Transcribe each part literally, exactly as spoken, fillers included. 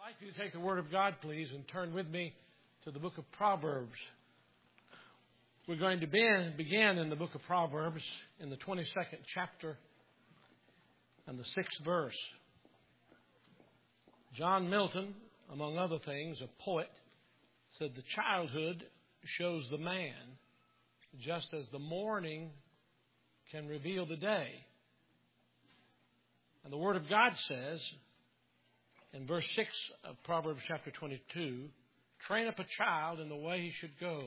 I'd like you to take the Word of God, please, and turn with me to the book of Proverbs. We're going to begin in the book of Proverbs in the twenty-second chapter and the sixth verse. John Milton, among other things, a poet, said the childhood shows the man just as the morning can reveal the day. And the Word of God says in verse six of Proverbs chapter twenty-two, train up a child in the way he should go,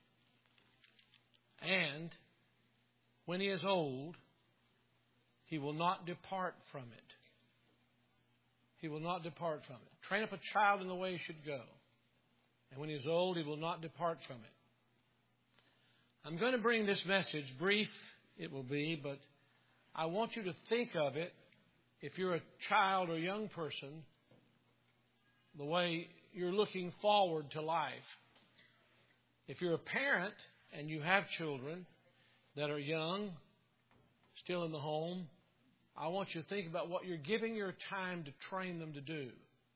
and when he is old, he will not depart from it. He will not depart from it. Train up a child in the way he should go, and when he is old, he will not depart from it. I'm going to bring this message, brief it will be, but I want you to think of it, if you're a child or young person, the way you're looking forward to life. If you're a parent and you have children that are young, still in the home, I want you to think about what you're giving your time to train them to do.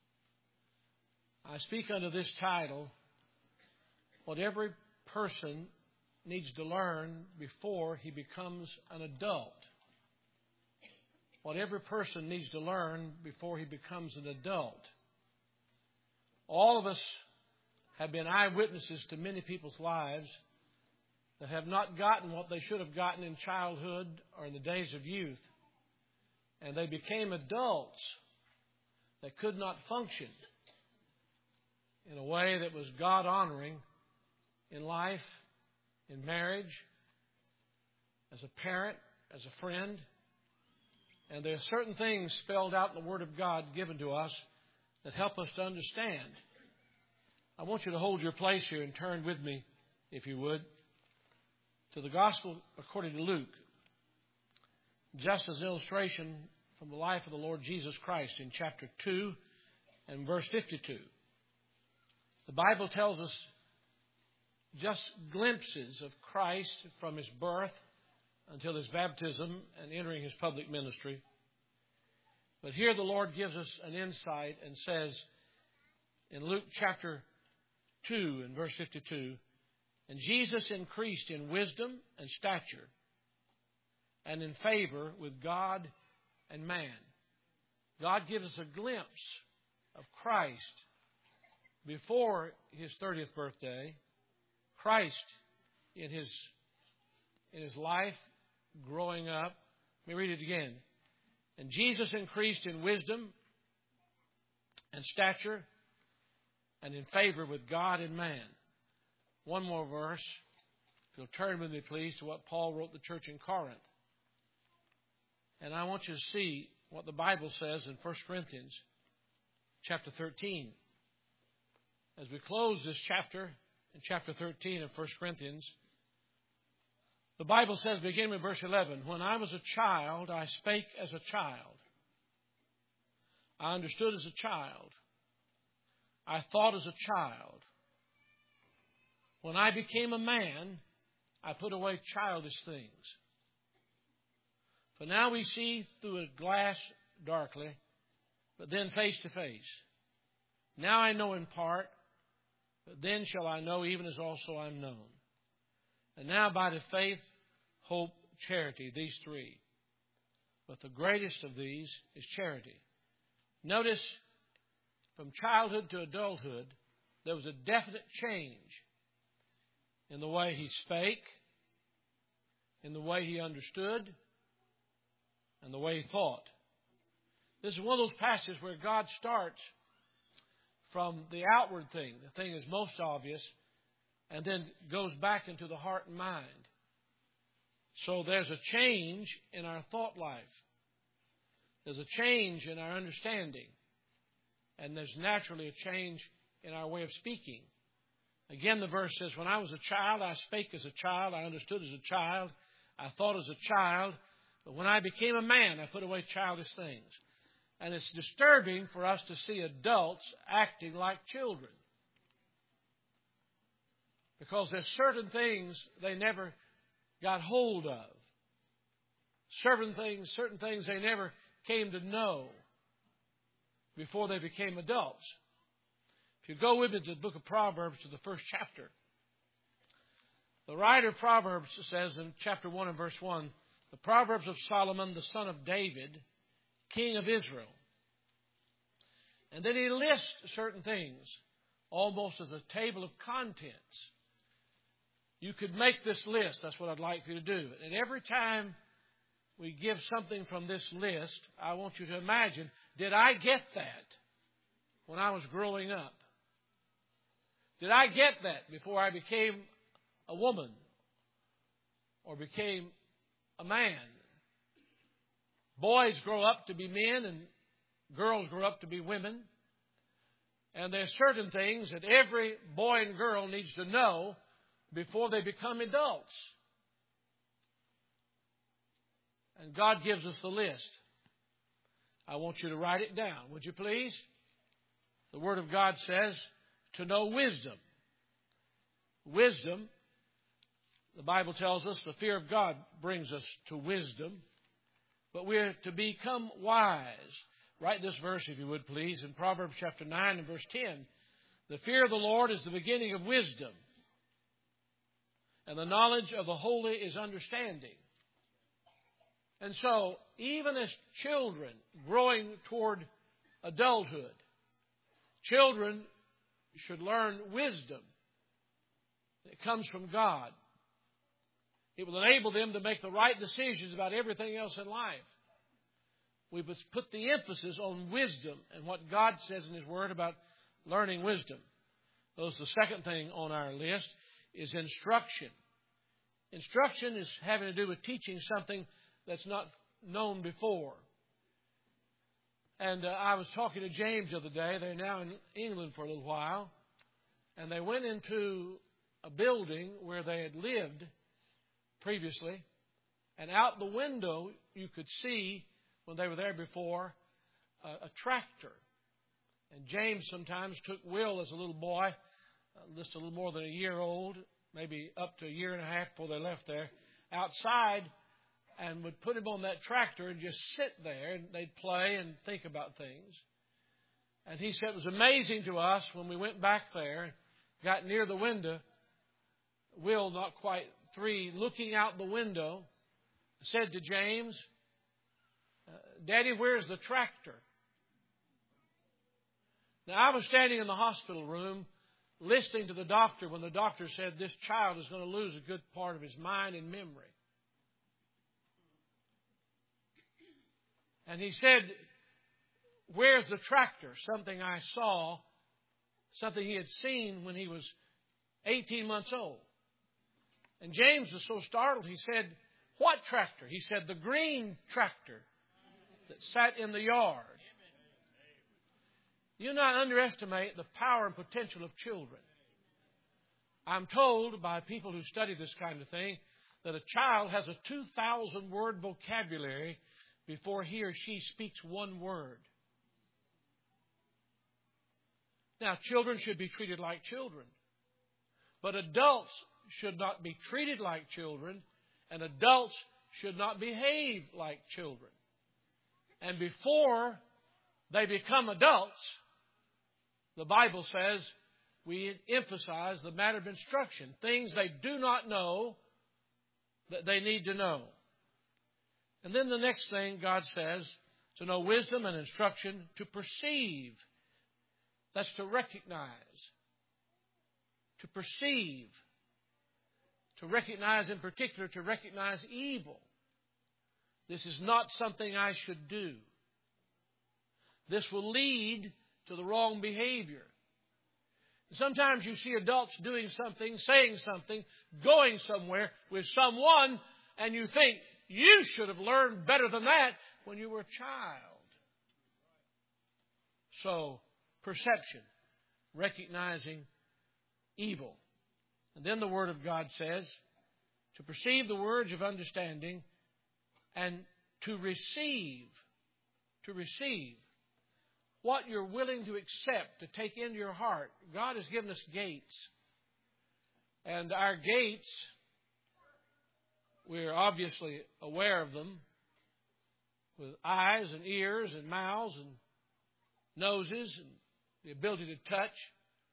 I speak under this title, what every person needs to learn before he becomes an adult. What every person needs to learn before he becomes an adult. All of us have been eyewitnesses to many people's lives that have not gotten what they should have gotten in childhood or in the days of youth. And they became adults that could not function in a way that was God-honoring in life, in marriage, as a parent, as a friend. And there are certain things spelled out in the Word of God given to us that help us to understand. I want you to hold your place here and turn with me, if you would, to the Gospel according to Luke, just as an illustration from the life of the Lord Jesus Christ in chapter two and verse fifty-two. The Bible tells us just glimpses of Christ from His birth until His baptism and entering His public ministry. But here the Lord gives us an insight and says in Luke chapter two and verse fifty-two, and Jesus increased in wisdom and stature and in favor with God and man. God gives us a glimpse of Christ before His thirtieth birthday, Christ in His, in His life growing up. Let me read it again. And Jesus increased in wisdom and stature and in favor with God and man. One more verse. If you'll turn with me, please, to what Paul wrote the church in Corinth. And I want you to see what the Bible says in First Corinthians chapter thirteen. As we close this chapter, in chapter thirteen of First Corinthians, the Bible says, beginning with verse eleven, when I was a child, I spake as a child. I understood as a child. I thought as a child. When I became a man, I put away childish things. For now we see through a glass darkly, but then face to face. Now I know in part, but then shall I know even as also I am known. And now by the faith, hope, charity, these three. But the greatest of these is charity. Notice, from childhood to adulthood, there was a definite change in the way he spake, in the way he understood, and the way he thought. This is one of those passages where God starts from the outward thing, the thing is most obvious, and then goes back into the heart and mind. So there's a change in our thought life. There's a change in our understanding. And there's naturally a change in our way of speaking. Again, the verse says, when I was a child, I spake as a child, I understood as a child, I thought as a child, but when I became a man, I put away childish things. And it's disturbing for us to see adults acting like children. Because there's certain things they never got hold of. Certain things, certain things they never came to know before they became adults. If you go with me to the book of Proverbs, to the first chapter, the writer of Proverbs says in chapter one and verse one, the Proverbs of Solomon, the son of David, king of Israel. And then he lists certain things, almost as a table of contents. You could make this list. That's what I'd like for you to do. And every time we give something from this list, I want you to imagine, did I get that when I was growing up? Did I get that before I became a woman or became a man? Boys grow up to be men and girls grow up to be women. And there are certain things that every boy and girl needs to know before they become adults. And God gives us the list. I want you to write it down, would you please? The Word of God says to know wisdom. Wisdom, the Bible tells us, the fear of God brings us to wisdom. But we're to become wise. Write this verse, if you would, please, in Proverbs chapter nine and verse ten. The fear of the Lord is the beginning of wisdom, and the knowledge of the holy is understanding. And so, even as children growing toward adulthood, children should learn wisdom. It comes from God. It will enable them to make the right decisions about everything else in life. We must put the emphasis on wisdom and what God says in His Word about learning wisdom. Those the second thing on our list is instruction. Instruction is having to do with teaching something that's not known before. And uh, I was talking to James the other day. They're now in England for a little while. And they went into a building where they had lived previously. And out the window, you could see, when they were there before, a, a tractor. And James sometimes took Will as a little boy, uh, just a little more than a year old, maybe up to a year and a half before they left there, outside, and would put him on that tractor and just sit there, and they'd play and think about things. And he said it was amazing to us when we went back there, got near the window, Will, not quite three, looking out the window, said to James, "Daddy, where's the tractor?" Now, I was standing in the hospital room listening to the doctor when the doctor said this child is going to lose a good part of his mind and memory. And he said, "Where's the tractor?" Something I saw, something he had seen when he was eighteen months old. And James was so startled, he said, "What tractor?" He said, "The green tractor that sat in the yard." You not underestimate the power and potential of children. I'm told by people who study this kind of thing that a child has a two thousand word vocabulary before he or she speaks one word. Now, children should be treated like children. But adults should not be treated like children, and adults should not behave like children. And before they become adults, the Bible says we emphasize the matter of instruction. Things they do not know that they need to know. And then the next thing God says, to know wisdom and instruction, to perceive. That's to recognize. To perceive. To recognize in particular, to recognize evil. This is not something I should do. This will lead to the wrong behavior. Sometimes you see adults doing something, saying something, going somewhere with someone, and you think, you should have learned better than that when you were a child. So, perception, recognizing evil. And then the Word of God says, to perceive the words of understanding and to receive, to receive what you're willing to accept, to take into your heart. God has given us gates. And our gates, we're obviously aware of them, with eyes and ears and mouths and noses and the ability to touch.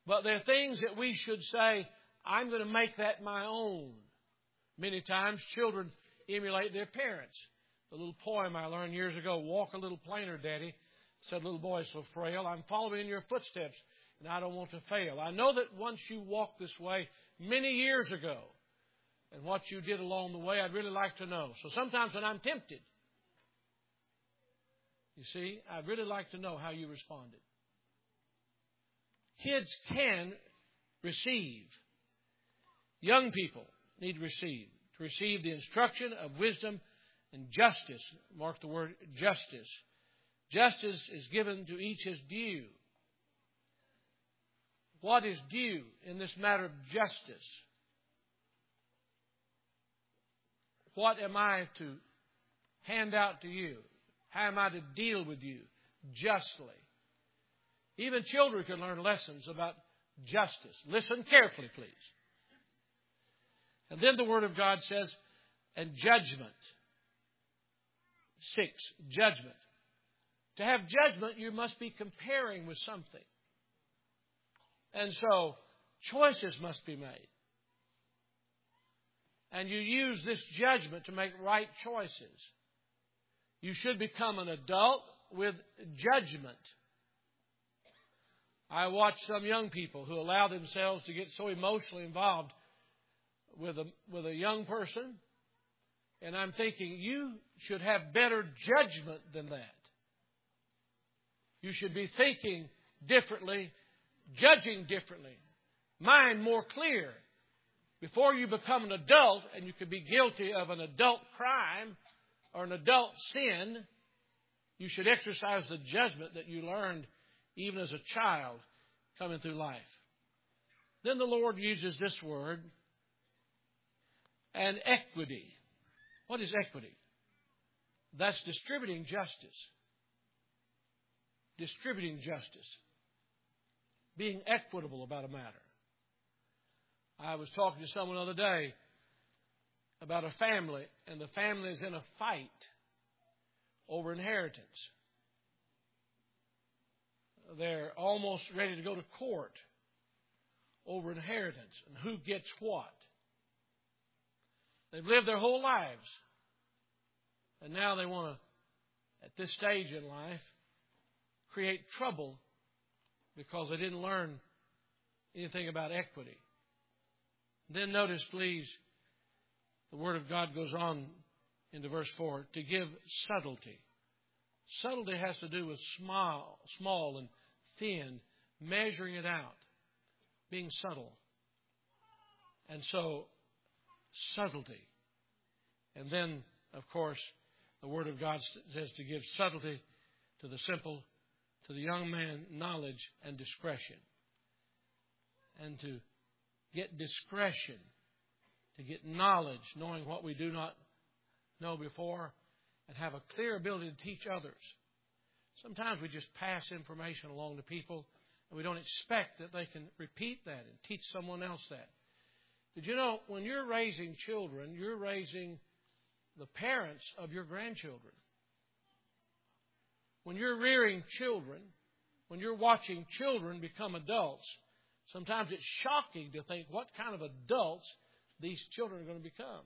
But there are things that we should say, I'm going to make that my own. Many times children emulate their parents. The little poem I learned years ago, "Walk a little plainer, Daddy," said, "Little boy so frail, I'm following in your footsteps, and I don't want to fail." I know that once you walked this way many years ago, and what you did along the way, I'd really like to know. So sometimes when I'm tempted, you see, I'd really like to know how you responded. Kids can receive. Young people need to receive. To receive the instruction of wisdom and justice. Mark the word justice. Justice is given to each his due. What is due in this matter of justice? What am I to hand out to you? How am I to deal with you justly? Even children can learn lessons about justice. Listen carefully, please. And then the Word of God says, and judgment. Six, judgment. To have judgment, you must be comparing with something. And so, choices must be made. And you use this judgment to make right choices. You should become an adult with judgment. I watch some young people who allow themselves to get so emotionally involved with a, with a young person. And I'm thinking, you should have better judgment than that. You should be thinking differently, judging differently, mind more clear. Before you become an adult and you could be guilty of an adult crime or an adult sin, you should exercise the judgment that you learned even as a child coming through life. Then the Lord uses this word, and equity. What is equity? That's distributing justice. Distributing justice. Being equitable about a matter. I was talking to someone the other day about a family, and the family is in a fight over inheritance. They're almost ready to go to court over inheritance and who gets what. They've lived their whole lives, and now they want to, at this stage in life, create trouble because they didn't learn anything about equity. Then notice, please, the Word of God goes on into verse four, to give subtlety. Subtlety has to do with small, small and thin, measuring it out, being subtle. And so, subtlety. And then, of course, the Word of God says to give subtlety to the simple, to the young man, knowledge and discretion. And to get discretion, to get knowledge, knowing what we do not know before, and have a clear ability to teach others. Sometimes we just pass information along to people, and we don't expect that they can repeat that and teach someone else that. Did you know, when you're raising children, you're raising the parents of your grandchildren. When you're rearing children, when you're watching children become adults, sometimes it's shocking to think what kind of adults these children are going to become.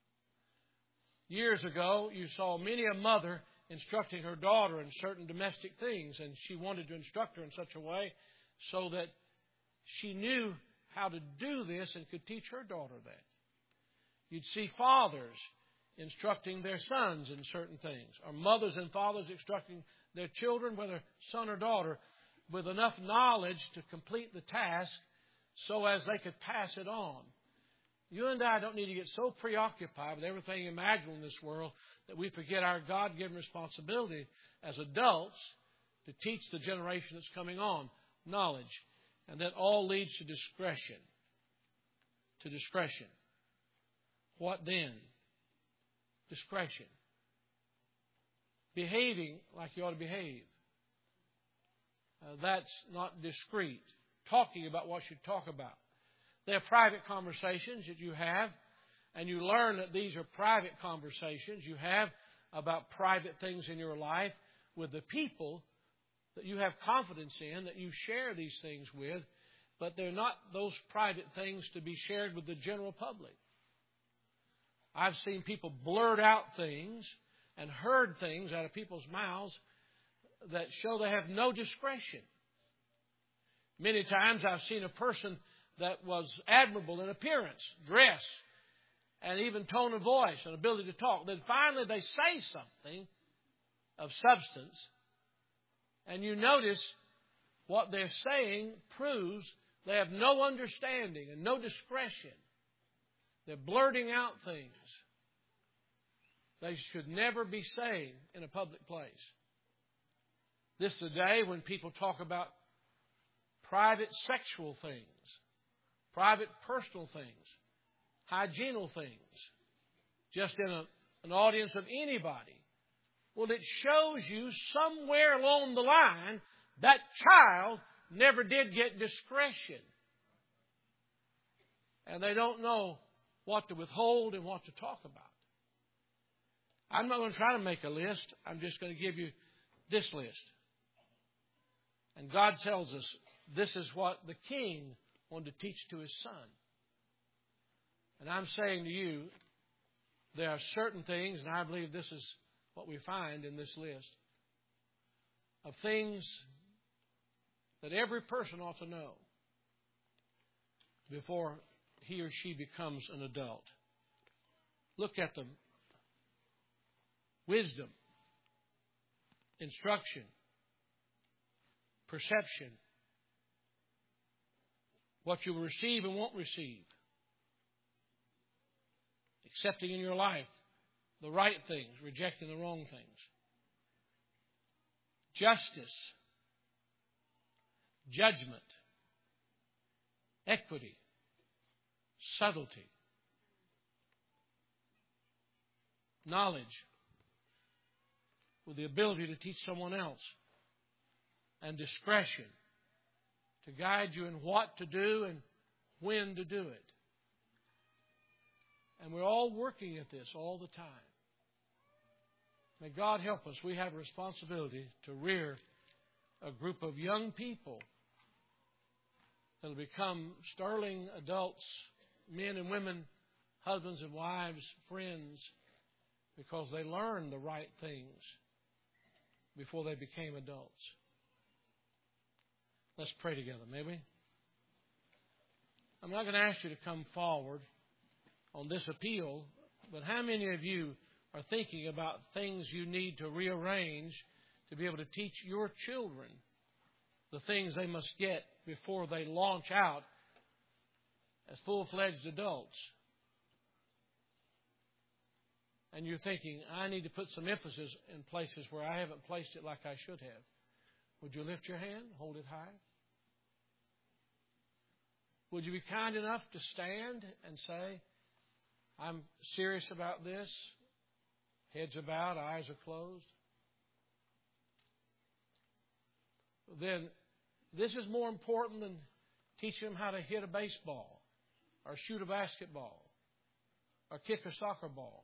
Years ago, you saw many a mother instructing her daughter in certain domestic things, and she wanted to instruct her in such a way so that she knew how to do this and could teach her daughter that. You'd see fathers instructing their sons in certain things, or mothers and fathers instructing their children, whether son or daughter, with enough knowledge to complete the task so as they could pass it on. You and I don't need to get so preoccupied with everything imaginable in this world that we forget our God-given responsibility as adults to teach the generation that's coming on knowledge. And that all leads to discretion. To discretion. What then? Discretion. Behaving like you ought to behave. Uh, that's not discreet. Talking about what you talk about. There are private conversations that you have, and you learn that these are private conversations you have about private things in your life with the people that you have confidence in, that you share these things with, but they're not those private things to be shared with the general public. I've seen people blurt out things and heard things out of people's mouths that show they have no discretion. Many times I've seen a person that was admirable in appearance, dress, and even tone of voice and ability to talk. Then finally they say something of substance, and you notice what they're saying proves they have no understanding and no discretion. They're blurting out things they should never be saying in a public place. This is a day when people talk about private sexual things, private personal things, hygienal things, just in a, an audience of anybody. Well, it shows you somewhere along the line that child never did get discretion. And they don't know what to withhold and what to talk about. I'm not going to try to make a list. I'm just going to give you this list. And God tells us this is what the king wanted to teach to his son. And I'm saying to you, there are certain things, and I believe this is what we find in this list, of things that every person ought to know before he or she becomes an adult. Look at them. Wisdom, instruction, perception, what you will receive and won't receive, accepting in your life the right things, rejecting the wrong things, justice, judgment, equity, subtlety, knowledge, with the ability to teach someone else, and discretion to guide you in what to do and when to do it. And we're all working at this all the time. May God help us. We have a responsibility to rear a group of young people that will become sterling adults, men and women, husbands and wives, friends, because they learned the right things before they became adults. Let's pray together, may we? I'm not going to ask you to come forward on this appeal, but how many of you are thinking about things you need to rearrange to be able to teach your children the things they must get before they launch out as full-fledged adults? And you're thinking, I need to put some emphasis in places where I haven't placed it like I should have. Would you lift your hand? Hold it high. Would you be kind enough to stand and say, I'm serious about this? Heads are bowed, eyes are closed. Then this is more important than teaching them how to hit a baseball or shoot a basketball or kick a soccer ball.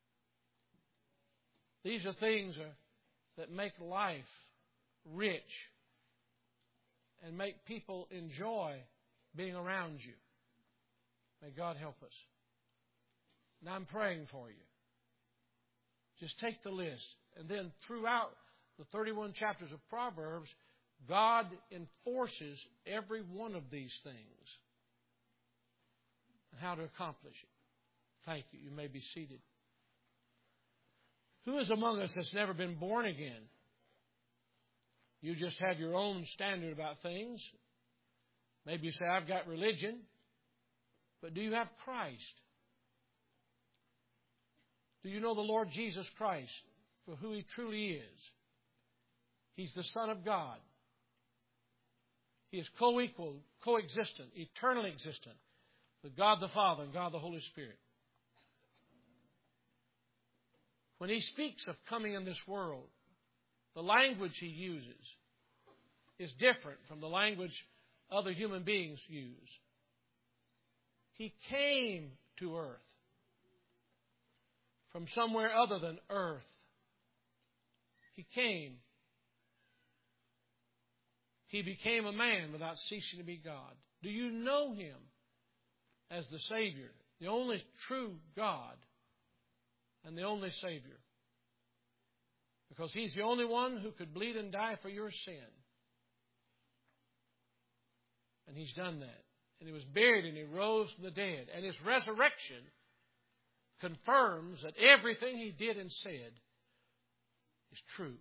These are things that make life rich and make people enjoy being around you. May God help us. Now I'm praying for you. Just take the list. And then throughout the thirty-one chapters of Proverbs, God enforces every one of these things and how to accomplish it. Thank you. You may be seated. Who is among us that's never been born again? You just have your own standard about things. Maybe you say, I've got religion. But do you have Christ? Do you know the Lord Jesus Christ for who He truly is? He's the Son of God. He is co-equal, coexistent, eternally existent with God the Father and God the Holy Spirit. When He speaks of coming in this world, the language He uses is different from the language other human beings use. He came to earth from somewhere other than earth. He came. He became a man without ceasing to be God. Do you know Him as the Savior, the only true God and the only Savior? Because He's the only one who could bleed and die for your sin. And He's done that. And He was buried and He rose from the dead. And His resurrection confirms that everything He did and said is true.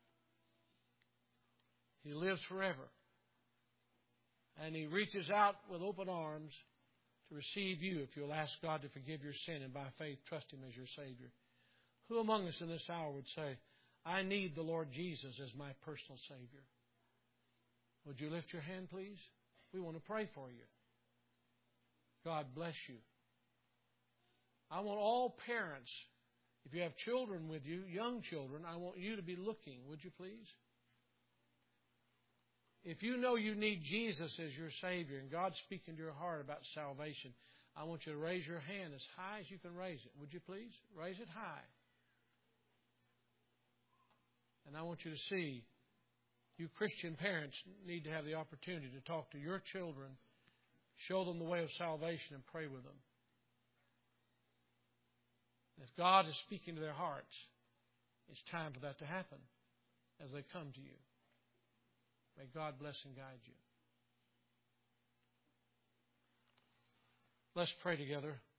He lives forever. And He reaches out with open arms to receive you if you'll ask God to forgive your sin and by faith trust Him as your Savior. Who among us in this hour would say, I need the Lord Jesus as my personal Savior? Would you lift your hand, please? We want to pray for you. God bless you. I want all parents, if you have children with you, young children, I want you to be looking, would you please? If you know you need Jesus as your Savior and God's speaking to your heart about salvation, I want you to raise your hand as high as you can raise it. Would you please? Raise it high. And I want you to see, you Christian parents need to have the opportunity to talk to your children, show them the way of salvation, and pray with them. If God is speaking to their hearts, it's time for that to happen as they come to you. May God bless and guide you. Let's pray together.